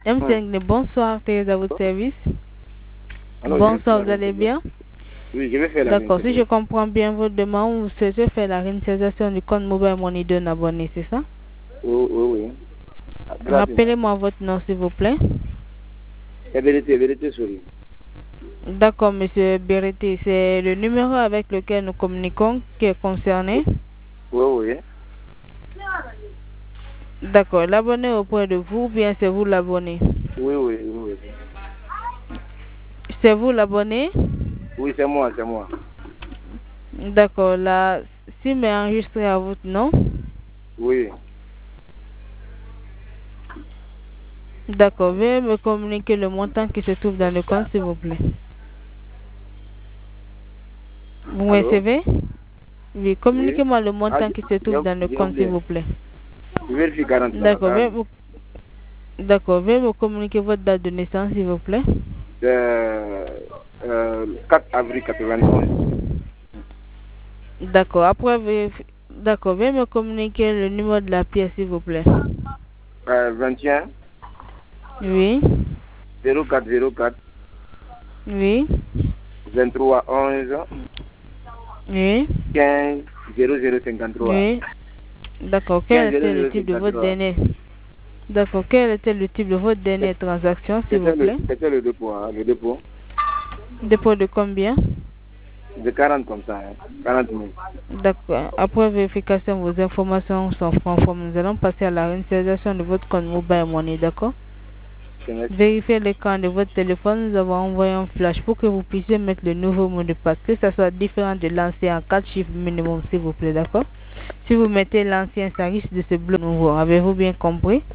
M5, bonsoir, Thérèse à votre service. Alors, Bonsoir, vous allez bien? Oui, je vais faire la D'accord, si je comprends bien votre demande, vous souhaitez faire la réinitialisation du compte Mobile Money d'un abonné, c'est ça? Oui. Rappelez-moi votre nom, s'il vous plaît. Vérité, souris. D'accord, monsieur Berete, c'est le numéro avec lequel nous communiquons qui est concerné? Oui. D'accord, l'abonné auprès de vous ou bien c'est vous l'abonné? Oui. C'est vous l'abonné? Oui, c'est moi. D'accord, la SIM est enregistrée à votre nom? Oui. D'accord, veuillez me communiquer le montant qui se trouve dans le compte, s'il vous plaît. Vous me recevez? Oui, communiquez-moi le montant qui se trouve dans le compte, s'il vous plaît. Je vérifie 40. D'accord, veuillez me communiquer votre date de naissance, s'il vous plaît. 4 avril 91. D'accord, veuillez me communiquer le numéro de la pièce, s'il vous plaît. 21. Oui. 04. Oui. 23 11. Oui. 15 0053. Oui. D'accord, quel était le type de votre dernier? D'accord, quel était le type de votre dernière transaction, s'il vous plaît? C'était le dépôt, le dépôt. Dépôt de combien? De 40 comme ça, 40 000. D'accord. Après vérification, vos informations sont conformes. Nous allons passer à la réinitialisation de votre compte Mobile Money, d'accord? Vérifiez l'écran de votre téléphone. Nous avons envoyé un flash pour que vous puissiez mettre le nouveau mot de passe, que ça soit différent de l'ancien en 4 chiffres minimum, s'il vous plaît, d'accord? Si vous mettez l'ancien, ça risque de se bloquer nouveau. Avez-vous bien compris?